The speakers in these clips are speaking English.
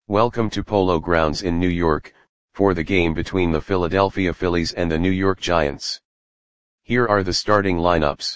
Welcome to Polo Grounds in New York, for the game between the Philadelphia Phillies and the New York Giants. Here are the starting lineups.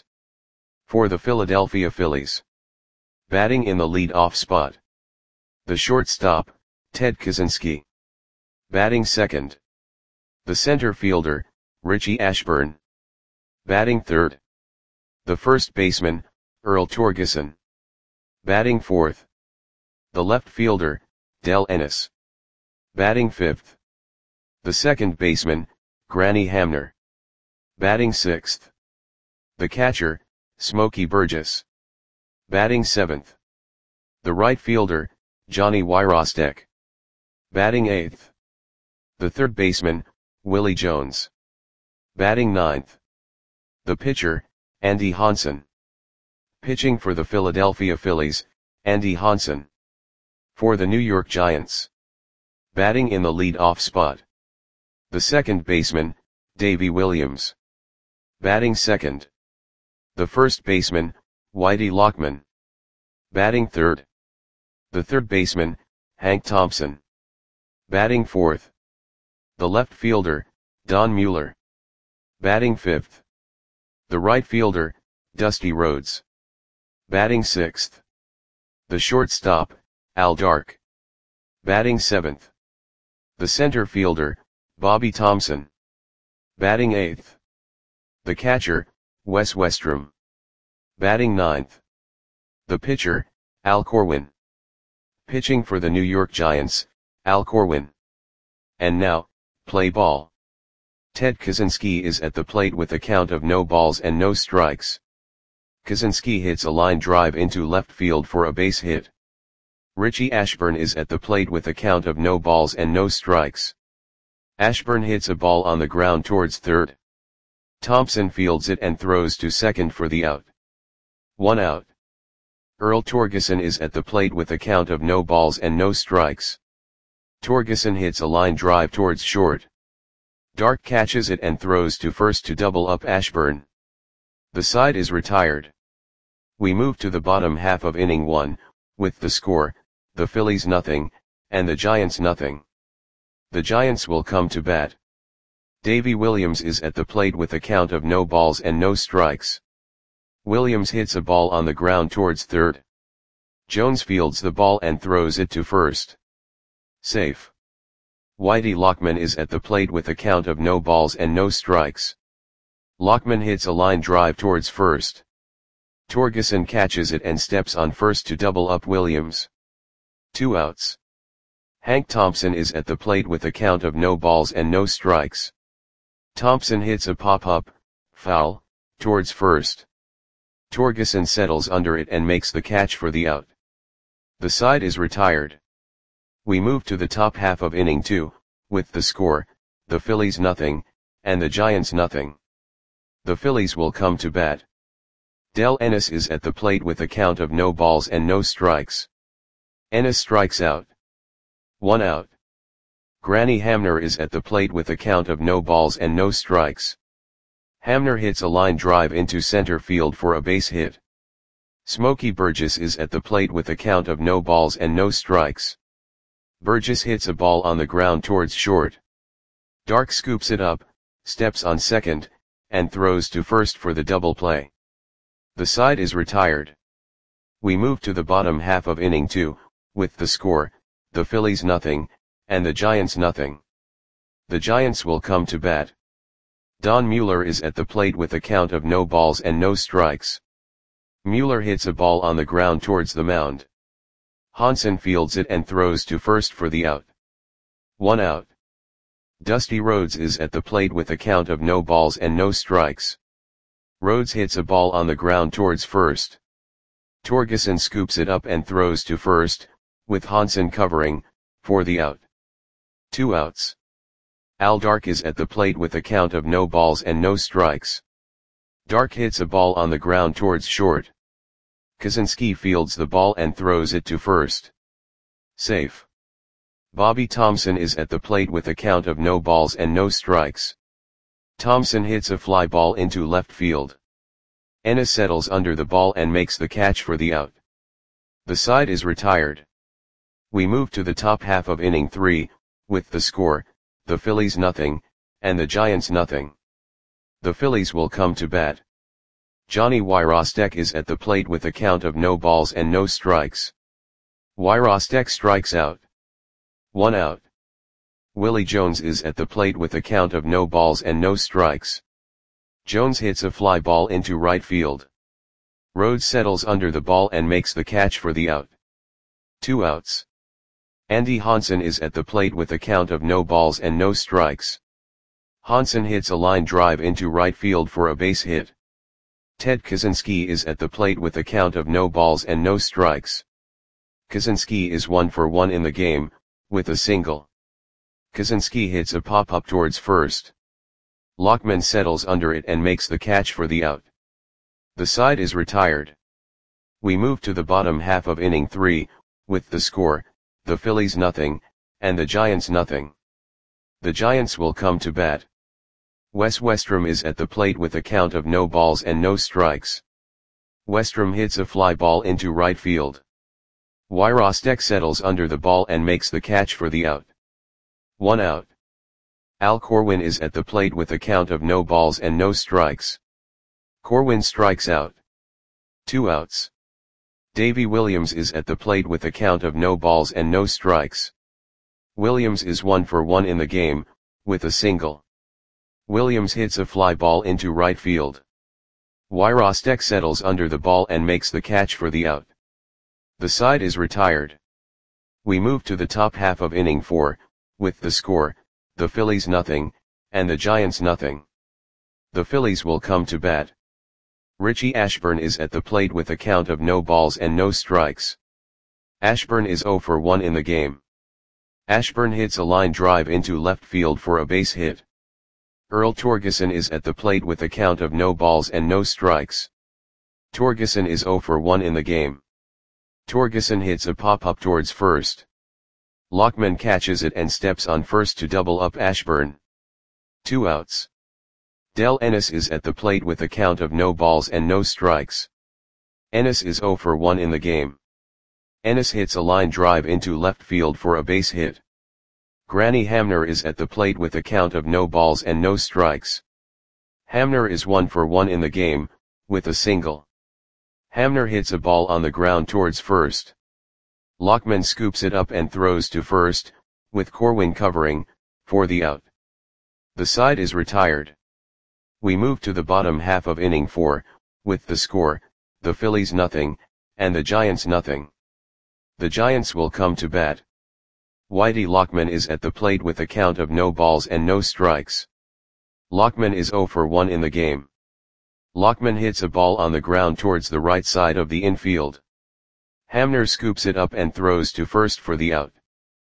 For the Philadelphia Phillies. Batting in the lead-off spot. The shortstop, Ted Kaczynski. Batting second. The center fielder, Richie Ashburn. Batting third. The first baseman, Earl Torgeson. Batting fourth. The left fielder, Del Ennis. Batting fifth. The second baseman, Granny Hamner. Batting sixth. The catcher, Smokey Burgess. Batting seventh. The right fielder, Johnny Wyrostek. Batting eighth. The third baseman, Willie Jones. Batting ninth. The pitcher, Andy Hansen. Pitching for the Philadelphia Phillies, Andy Hansen. For the New York Giants. Batting in the lead-off spot. The second baseman, Davey Williams. Batting second. The first baseman, Whitey Lockman. Batting third. The third baseman, Hank Thompson. Batting fourth. The left fielder, Don Mueller. Batting fifth. The right fielder, Dusty Rhodes. Batting sixth. The shortstop, Al Dark. Batting seventh. The center fielder, Bobby Thompson. Batting eighth. The catcher, Wes Westrom. Batting ninth. The pitcher, Al Corwin. Pitching for the New York Giants, Al Corwin. And now, play ball. Ted Kaczynski is at the plate with a count of no balls and no strikes. Kaczynski hits a line drive into left field for a base hit. Richie Ashburn is at the plate with a count of no balls and no strikes. Ashburn hits a ball on the ground towards third. Thompson fields it and throws to second for the out. 1 out. Earl Torgeson is at the plate with a count of no balls and no strikes. Torgeson hits a line drive towards short. Dark catches it and throws to first to double up Ashburn. The side is retired. We move to the bottom half of inning 1, with the score, the Phillies nothing, and the Giants nothing. The Giants will come to bat. Davey Williams is at the plate with a count of no balls and no strikes. Williams hits a ball on the ground towards third. Jones fields the ball and throws it to first. Safe. Whitey Lockman is at the plate with a count of no balls and no strikes. Lockman hits a line drive towards first. Torgeson catches it and steps on first to double up Williams. 2 outs. Hank Thompson is at the plate with a count of no balls and no strikes. Thompson hits a pop-up, foul, towards first. Torgeson settles under it and makes the catch for the out. The side is retired. We move to the top half of inning 2, with the score, the Phillies nothing, and the Giants nothing. The Phillies will come to bat. Del Ennis is at the plate with a count of no balls and no strikes. Ennis strikes out. 1 out. Granny Hamner is at the plate with a count of no balls and no strikes. Hamner hits a line drive into center field for a base hit. Smokey Burgess is at the plate with a count of no balls and no strikes. Burgess hits a ball on the ground towards short. Dark scoops it up, steps on second, and throws to first for the double play. The side is retired. We move to the bottom half of inning 2, with the score, the Phillies nothing, and the Giants nothing. The Giants will come to bat. Don Mueller is at the plate with a count of no balls and no strikes. Mueller hits a ball on the ground towards the mound. Hansen fields it and throws to first for the out. 1 out. Dusty Rhodes is at the plate with a count of no balls and no strikes. Rhodes hits a ball on the ground towards first. Torgeson scoops it up and throws to first, with Hansen covering, for the out. 2 outs. Al Dark is at the plate with a count of no balls and no strikes. Dark hits a ball on the ground towards short. Kaczynski fields the ball and throws it to first. Safe. Bobby Thompson is at the plate with a count of no balls and no strikes. Thompson hits a fly ball into left field. Ennis settles under the ball and makes the catch for the out. The side is retired. We move to the top half of inning 3, with the score, the Phillies nothing, and the Giants nothing. The Phillies will come to bat. Johnny Wyrostek is at the plate with a count of no balls and no strikes. Wyrostek strikes out. 1 out. Willie Jones is at the plate with a count of no balls and no strikes. Jones hits a fly ball into right field. Rhodes settles under the ball and makes the catch for the out. 2 outs. Andy Hansen is at the plate with a count of no balls and no strikes. Hansen hits a line drive into right field for a base hit. Ted Kaczynski is at the plate with a count of no balls and no strikes. Kaczynski is 1 for 1 in the game, with a single. Kaczynski hits a pop-up towards first. Lockman settles under it and makes the catch for the out. The side is retired. We move to the bottom half of inning 3, with the score, the Phillies nothing, and the Giants nothing. The Giants will come to bat. Wes Westrom is at the plate with a count of no balls and no strikes. Westrom hits a fly ball into right field. Wyrostek settles under the ball and makes the catch for the out. 1 out. Al Corwin is at the plate with a count of no balls and no strikes. Corwin strikes out. 2 outs. Davy Williams is at the plate with a count of no balls and no strikes. Williams is 1 for 1 in the game, with a single. Williams hits a fly ball into right field. Wyrostek settles under the ball and makes the catch for the out. The side is retired. We move to the top half of inning 4, with the score, the Phillies nothing, and the Giants nothing. The Phillies will come to bat. Richie Ashburn is at the plate with a count of no balls and no strikes. Ashburn is 0 for 1 in the game. Ashburn hits a line drive into left field for a base hit. Earl Torgeson is at the plate with a count of no balls and no strikes. Torgeson is 0 for 1 in the game. Torgeson hits a pop-up towards first. Lockman catches it and steps on first to double up Ashburn. 2 outs. Del Ennis is at the plate with a count of no balls and no strikes. Ennis is 0 for 1 in the game. Ennis hits a line drive into left field for a base hit. Granny Hamner is at the plate with a count of no balls and no strikes. Hamner is 1 for 1 in the game, with a single. Hamner hits a ball on the ground towards first. Lockman scoops it up and throws to first, with Corwin covering, for the out. The side is retired. We move to the bottom half of inning 4, with the score, the Phillies nothing, and the Giants nothing. The Giants will come to bat. Whitey Lockman is at the plate with a count of no balls and no strikes. Lockman is 0 for 1 in the game. Lockman hits a ball on the ground towards the right side of the infield. Hamner scoops it up and throws to first for the out.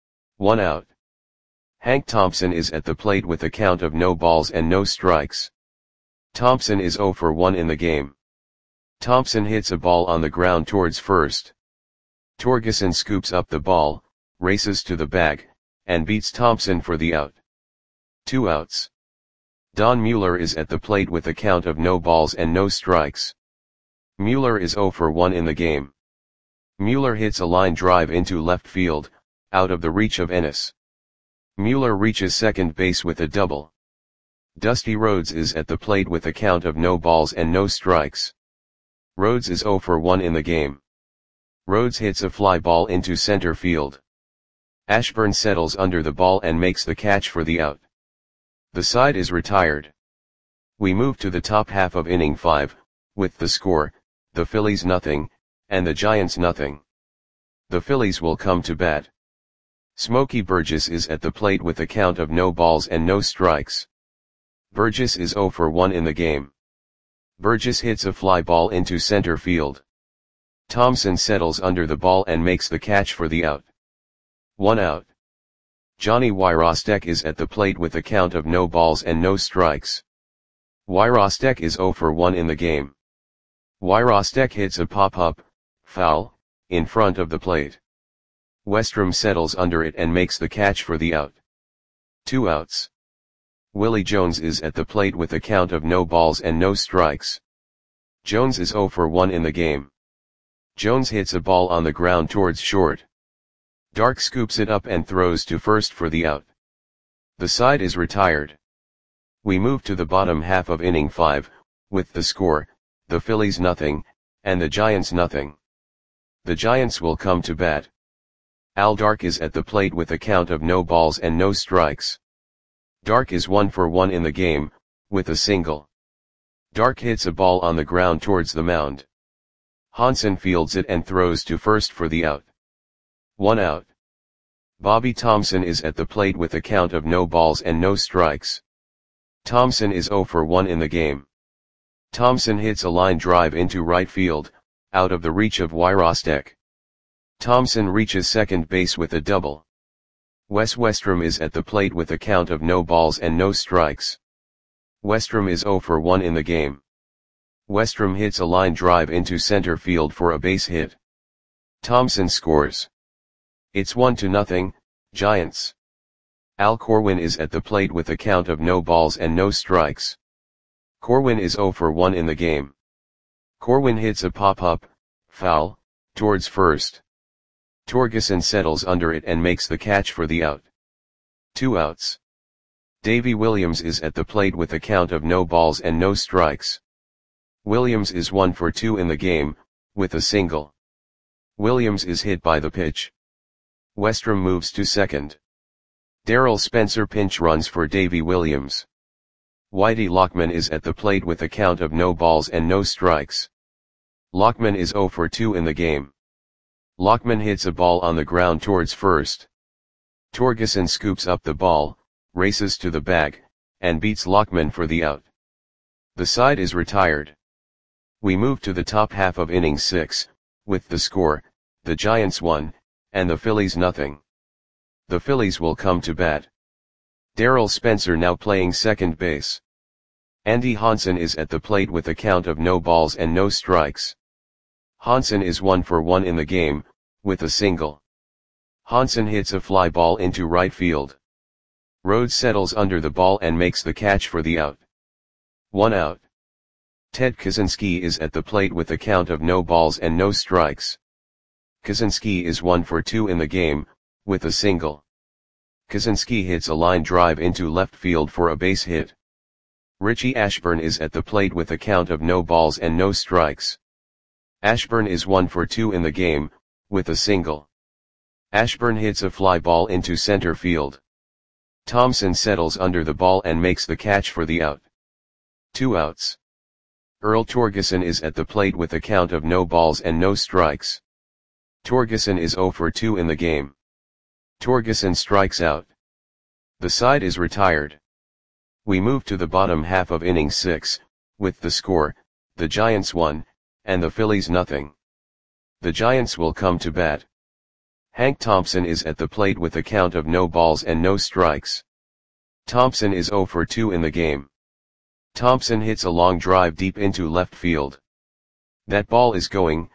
1 out. Hank Thompson is at the plate with a count of no balls and no strikes. Thompson is 0 for 1 in the game. Thompson hits a ball on the ground towards first. Torgeson scoops up the ball, races to the bag, and beats Thompson for the out. 2 outs. Don Mueller is at the plate with a count of no balls and no strikes. Mueller is 0 for 1 in the game. Mueller hits a line drive into left field, out of the reach of Ennis. Mueller reaches second base with a double. Dusty Rhodes is at the plate with a count of no balls and no strikes. Rhodes is 0 for 1 in the game. Rhodes hits a fly ball into center field. Ashburn settles under the ball and makes the catch for the out. The side is retired. We move to the top half of inning 5, with the score, the Phillies nothing, and the Giants nothing. The Phillies will come to bat. Smokey Burgess is at the plate with a count of no balls and no strikes. Burgess is 0 for 1 in the game. Burgess hits a fly ball into center field. Thompson settles under the ball and makes the catch for the out. 1 out. Johnny Wyrostek is at the plate with a count of no balls and no strikes. Wyrostek is 0 for 1 in the game. Wyrostek hits a pop-up, foul, in front of the plate. Westrom settles under it and makes the catch for the out. 2 outs. Willie Jones is at the plate with a count of no balls and no strikes. Jones is 0 for 1 in the game. Jones hits a ball on the ground towards short. Dark scoops it up and throws to first for the out. The side is retired. We move to the bottom half of inning 5, with the score, the Phillies nothing, and the Giants nothing. The Giants will come to bat. Al Dark is at the plate with a count of no balls and no strikes. Dark is 1 for 1 in the game, with a single. Dark hits a ball on the ground towards the mound. Hansen fields it and throws to first for the out. 1 out. Bobby Thomson is at the plate with a count of no balls and no strikes. Thomson is 0 for 1 in the game. Thomson hits a line drive into right field, out of the reach of Wyrostek. Thomson reaches second base with a double. Wes Westrom is at the plate with a count of no balls and no strikes. Westrom is 0 for 1 in the game. Westrom hits a line drive into center field for a base hit. Thomson scores. It's 1-0, Giants. Al Corwin is at the plate with a count of no balls and no strikes. Corwin is 0 for 1 in the game. Corwin hits a pop-up, foul, towards first. Torgeson settles under it and makes the catch for the out. 2 outs. Davy Williams is at the plate with a count of no balls and no strikes. Williams is 1 for 2 in the game, with a single. Williams is hit by the pitch. Westrom moves to second. Darrell Spencer pinch runs for Davy Williams. Whitey Lockman is at the plate with a count of no balls and no strikes. Lockman is 0 for 2 in the game. Lockman hits a ball on the ground towards first. Torgeson scoops up the ball, races to the bag, and beats Lockman for the out. The side is retired. We move to the top half of inning 6, with the score, the Giants 1, and the Phillies nothing. The Phillies will come to bat. Darrell Spencer now playing second base. Andy Hansen is at the plate with a count of no balls and no strikes. Hansen is 1 for 1 in the game, with a single. Hansen hits a fly ball into right field. Rhodes settles under the ball and makes the catch for the out. 1 out. Ted Kaczynski is at the plate with a count of no balls and no strikes. Kaczynski is 1 for 2 in the game, with a single. Kaczynski hits a line drive into left field for a base hit. Richie Ashburn is at the plate with a count of no balls and no strikes. Ashburn is 1 for 2 in the game, with a single. Ashburn hits a fly ball into center field. Thomson settles under the ball and makes the catch for the out. 2 outs. Earl Torgeson is at the plate with a count of no balls and no strikes. Torgeson is 0 for 2 in the game. Torgeson strikes out. The side is retired. We move to the bottom half of inning 6, with the score, the Giants 1, and the Phillies nothing. The Giants will come to bat. Hank Thompson is at the plate with a count of no balls and no strikes. Thompson is 0 for 2 in the game. Thompson hits a long drive deep into left field. That ball is going,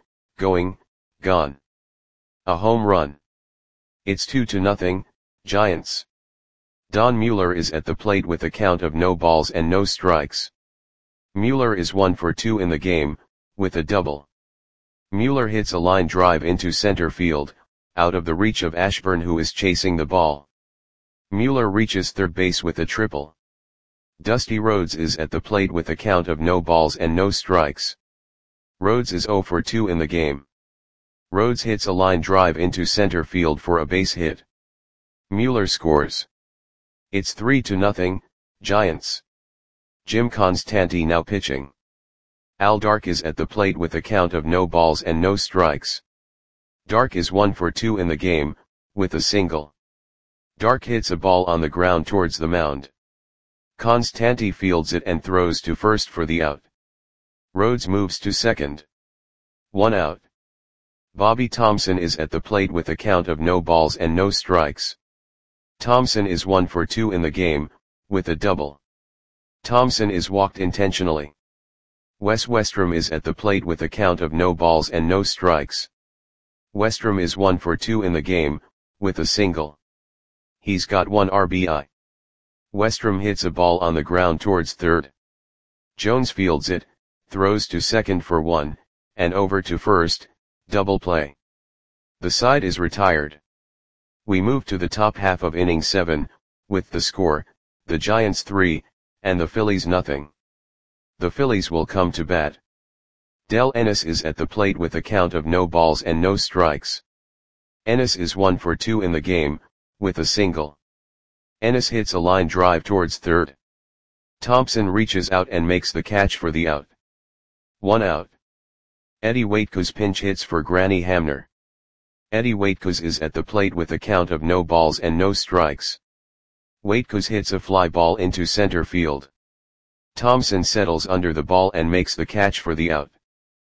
gone. A home run. It's 2-0, Giants. Don Mueller is at the plate with a count of no balls and no strikes. Mueller is 1 for 2 in the game, with a double. Mueller hits a line drive into center field, out of the reach of Ashburn who is chasing the ball. Mueller reaches third base with a triple. Dusty Rhodes is at the plate with a count of no balls and no strikes. Rhodes is 0 for 2 in the game. Rhodes hits a line drive into center field for a base hit. Mueller scores. It's 3-0, Giants. Jim Constanti now pitching. Al Dark is at the plate with a count of no balls and no strikes. Dark is 1 for 2 in the game, with a single. Dark hits a ball on the ground towards the mound. Constanti fields it and throws to first for the out. Rhodes moves to second. 1 out. Bobby Thomson is at the plate with a count of no balls and no strikes. Thomson is 1 for 2 in the game, with a double. Thomson is walked intentionally. Wes Westrom is at the plate with a count of no balls and no strikes. Westrom is 1 for 2 in the game, with a single. He's got 1 RBI. Westrom hits a ball on the ground towards third. Jones fields it, throws to second for 1, and over to first, double play. The side is retired. We move to the top half of inning 7, with the score, the Giants 3, and the Phillies nothing. The Phillies will come to bat. Del Ennis is at the plate with a count of no balls and no strikes. Ennis is 1 for 2 in the game, with a single. Ennis hits a line drive towards third. Thompson reaches out and makes the catch for the out. 1 out. Eddie Waitkus pinch hits for Granny Hamner. Eddie Waitkus is at the plate with a count of no balls and no strikes. Waitkus hits a fly ball into center field. Thompson settles under the ball and makes the catch for the out.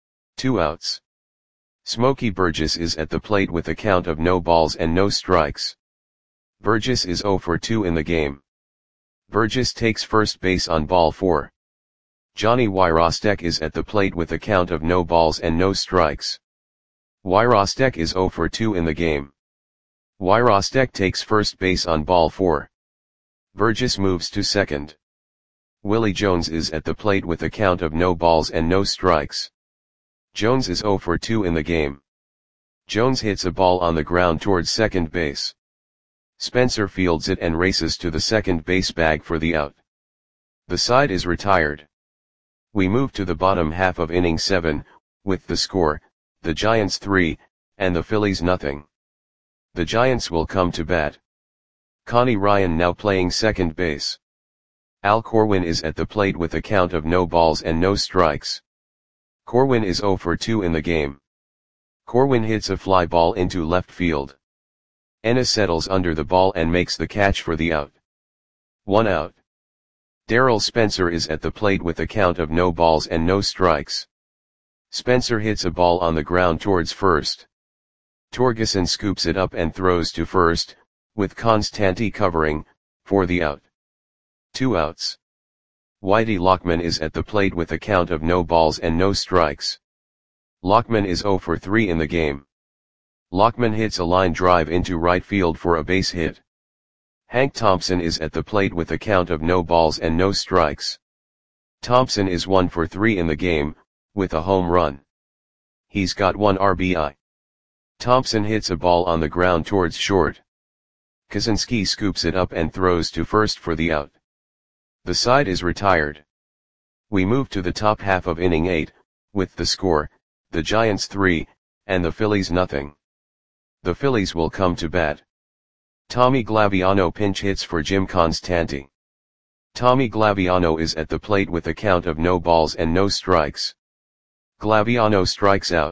2 outs. Smokey Burgess is at the plate with a count of no balls and no strikes. Burgess is 0 for 2 in the game. Burgess takes first base on ball 4. Johnny Wyrostek is at the plate with a count of no balls and no strikes. Wyrostek is 0 for 2 in the game. Wyrostek takes first base on ball 4. Burgess moves to second. Willie Jones is at the plate with a count of no balls and no strikes. Jones is 0 for 2 in the game. Jones hits a ball on the ground towards second base. Spencer fields it and races to the second base bag for the out. The side is retired. We move to the bottom half of inning 7, with the score, the Giants 3, and the Phillies nothing. The Giants will come to bat. Connie Ryan now playing second base. Al Corwin is at the plate with a count of no balls and no strikes. Corwin is 0 for 2 in the game. Corwin hits a fly ball into left field. Ennis settles under the ball and makes the catch for the out. 1 out. Darrell Spencer is at the plate with a count of no balls and no strikes. Spencer hits a ball on the ground towards first. Torgeson scoops it up and throws to first, with Constanti covering, for the out. 2 outs. Whitey Lockman is at the plate with a count of no balls and no strikes. Lockman is 0 for 3 in the game. Lockman hits a line drive into right field for a base hit. Hank Thompson is at the plate with a count of no balls and no strikes. Thompson is 1 for 3 in the game, with a home run. He's got 1 RBI. Thompson hits a ball on the ground towards short. Kaczynski scoops it up and throws to first for the out. The side is retired. We move to the top half of inning 8, with the score, the Giants 3, and the Phillies nothing. The Phillies will come to bat. Tommy Glaviano pinch hits for Jim Constanti. Tommy Glaviano is at the plate with a count of no balls and no strikes. Glaviano strikes out.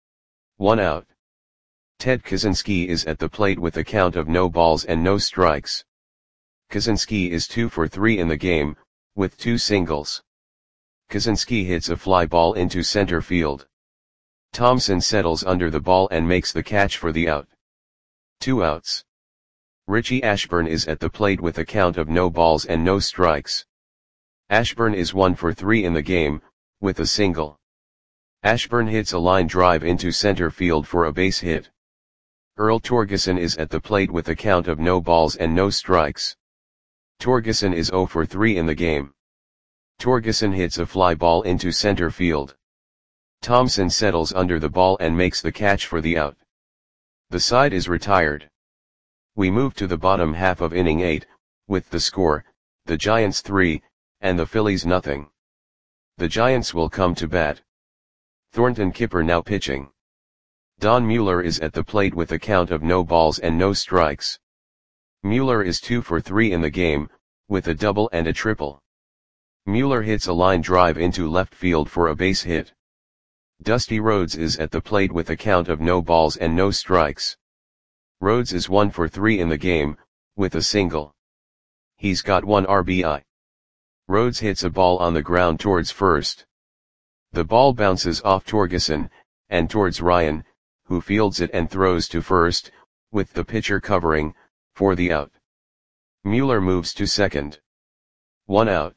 1 out. Ted Kaczynski is at the plate with a count of no balls and no strikes. Kaczynski is 2 for 3 in the game, with 2 singles. Kaczynski hits a fly ball into center field. Thompson settles under the ball and makes the catch for the out. 2 outs. Richie Ashburn is at the plate with a count of no balls and no strikes. Ashburn is 1 for 3 in the game, with a single. Ashburn hits a line drive into center field for a base hit. Earl Torgeson is at the plate with a count of no balls and no strikes. Torgeson is 0 for 3 in the game. Torgeson hits a fly ball into center field. Thompson settles under the ball and makes the catch for the out. The side is retired. We move to the bottom half of inning 8, with the score, the Giants 3, and the Phillies nothing. The Giants will come to bat. Thornton Kipper now pitching. Don Mueller is at the plate with a count of no balls and no strikes. Mueller is 2 for 3 in the game, with a double and a triple. Mueller hits a line drive into left field for a base hit. Dusty Rhodes is at the plate with a count of no balls and no strikes. Rhodes is 1 for 3 in the game, with a single. He's got 1 RBI. Rhodes hits a ball on the ground towards first. The ball bounces off Torgeson, and towards Ryan, who fields it and throws to first, with the pitcher covering, for the out. Mueller moves to second. 1 out.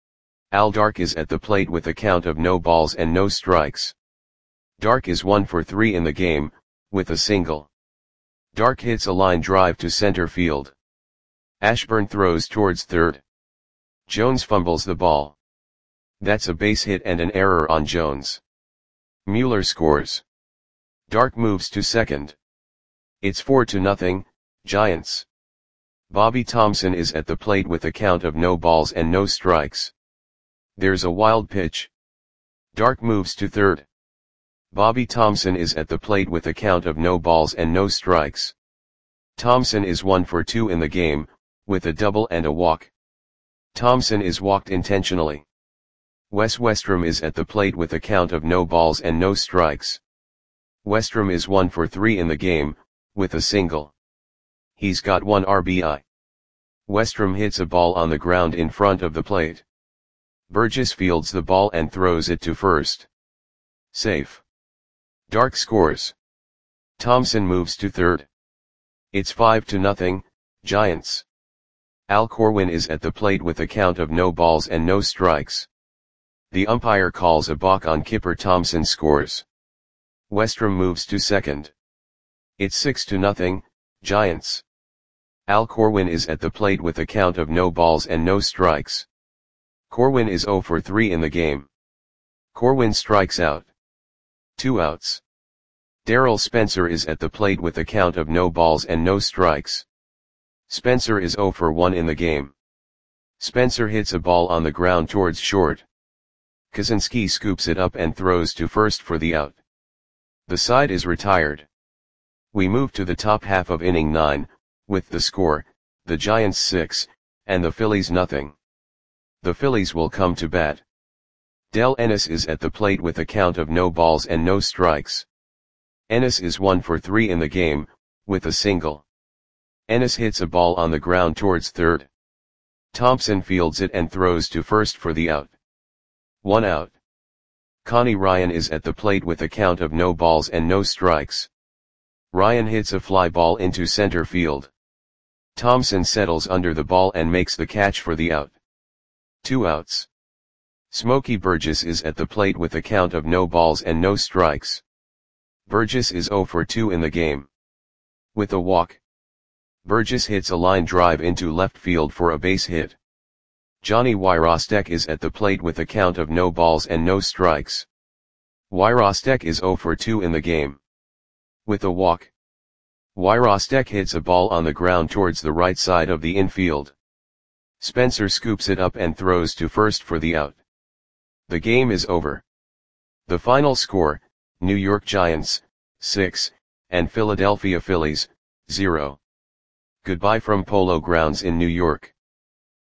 Al Dark is at the plate with a count of no balls and no strikes. Dark is 1 for 3 in the game, with a single. Dark hits a line drive to center field. Ashburn throws towards third. Jones fumbles the ball. That's a base hit and an error on Jones. Mueller scores. Dark moves to second. It's 4-0, Giants. Bobby Thomson is at the plate with a count of no balls and no strikes. There's a wild pitch. Dark moves to third. Bobby Thomson is at the plate with a count of no balls and no strikes. Thomson is 1 for 2 in the game, with a double and a walk. Thomson is walked intentionally. Wes Westrum is at the plate with a count of no balls and no strikes. Westrum is 1 for 3 in the game, with a single. He's got 1 RBI. Westrum hits a ball on the ground in front of the plate. Burgess fields the ball and throws it to first. Safe. Dark scores. Thomson moves to third. It's 5-0, Giants. Al Corwin is at the plate with a count of no balls and no strikes. The umpire calls a balk on Kipper. Thomson scores. Westrum moves to second. It's 6-0, Giants. Al Corwin is at the plate with a count of no balls and no strikes. Corwin is 0 for 3 in the game. Corwin strikes out. 2 outs. Darrell Spencer is at the plate with a count of no balls and no strikes. Spencer is 0 for 1 in the game. Spencer hits a ball on the ground towards short. Kaczynski scoops it up and throws to first for the out. The side is retired. We move to the top half of inning 9, with the score, the Giants 6, and the Phillies nothing. The Phillies will come to bat. Del Ennis is at the plate with a count of no balls and no strikes. Ennis is 1 for 3 in the game, with a single. Ennis hits a ball on the ground towards third. Thompson fields it and throws to first for the out. 1 out. Connie Ryan is at the plate with a count of no balls and no strikes. Ryan hits a fly ball into center field. Thompson settles under the ball and makes the catch for the out. 2 outs. Smokey Burgess is at the plate with a count of no balls and no strikes. Burgess is 0 for 2 in the game. With a walk. Burgess hits a line drive into left field for a base hit. Johnny Wyrostek is at the plate with a count of no balls and no strikes. Wyrostek is 0 for 2 in the game. With a walk. Wyrostek hits a ball on the ground towards the right side of the infield. Spencer scoops it up and throws to first for the out. The game is over. The final score, New York Giants, 6, and Philadelphia Phillies, 0. Goodbye from Polo Grounds in New York.